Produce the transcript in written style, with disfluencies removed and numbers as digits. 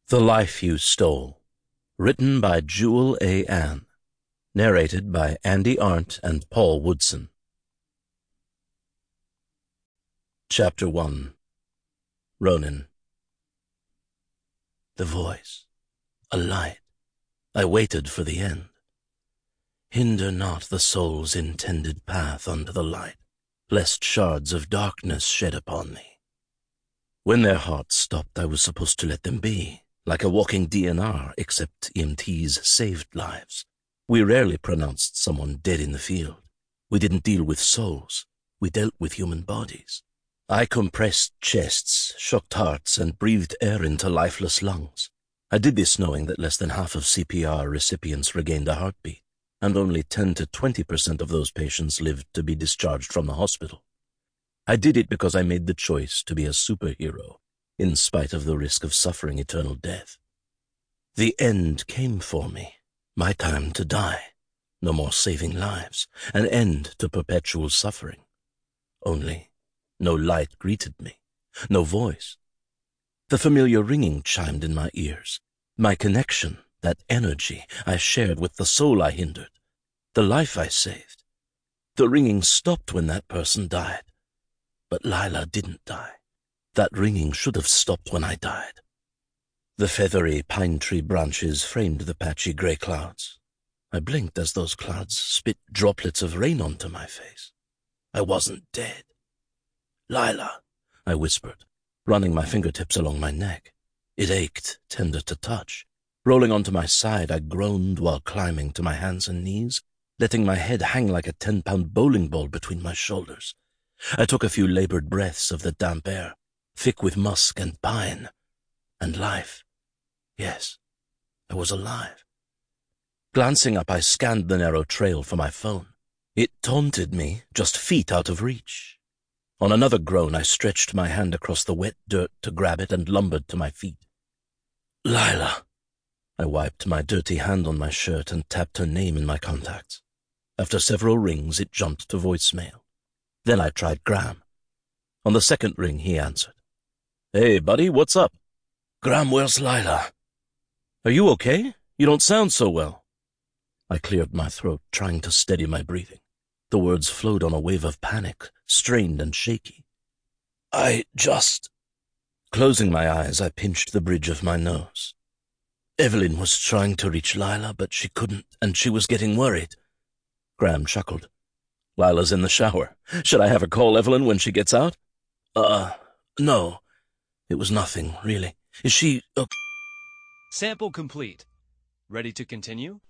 The Life You Stole, written by Jewel A. Ann, narrated by Andy Arndt and Paul Woodson. Chapter 1. Ronin. The voice, a light. I waited for the end. Hinder not the soul's intended path unto the light, lest shards of darkness shed upon thee. When their hearts stopped, I was supposed to let them be, like a walking DNR, except EMTs saved lives. We rarely pronounced someone dead in the field. We didn't deal with souls. We dealt with human bodies. I compressed chests, shocked hearts, and breathed air into lifeless lungs. I did this knowing that less than half of CPR recipients regained a heartbeat, and only 10 to 20% of those patients lived to be discharged from the hospital. I did it because I made the choice to be a superhero, in spite of the risk of suffering eternal death. The end came for me, my time to die. No more saving lives, an end to perpetual suffering. Only no light greeted me, no voice. The familiar ringing chimed in my ears. My connection, that energy I shared with the soul I hindered, the life I saved. The ringing stopped when that person died. But Lila didn't die. That ringing should have stopped when I died. The feathery pine tree branches framed the patchy gray clouds. I blinked as those clouds spit droplets of rain onto my face. I wasn't dead. Lila, I whispered, running my fingertips along my neck. It ached, tender to touch. Rolling onto my side, I groaned while climbing to my hands and knees, letting my head hang like a 10-pound bowling ball between my shoulders. I took a few labored breaths of the damp air, thick with musk and pine. And life. Yes, I was alive. Glancing up, I scanned the narrow trail for my phone. It taunted me, just feet out of reach. On another groan, I stretched my hand across the wet dirt to grab it and lumbered to my feet. Lila. I wiped my dirty hand on my shirt and tapped her name in my contacts. After several rings, it jumped to voicemail. Then I tried Graham. On the second ring, he answered. Hey, buddy, what's up? Graham, where's Lila? Are you okay? You don't sound so well. I cleared my throat, trying to steady my breathing. The words flowed on a wave of panic, strained and shaky. Closing my eyes, I pinched the bridge of my nose. Evelyn was trying to reach Lila, but she couldn't, and she was getting worried. Graham chuckled. Lila's in the shower. Should I have her call Evelyn when she gets out? No. It was nothing, really. Is she... Sample complete. Ready to continue?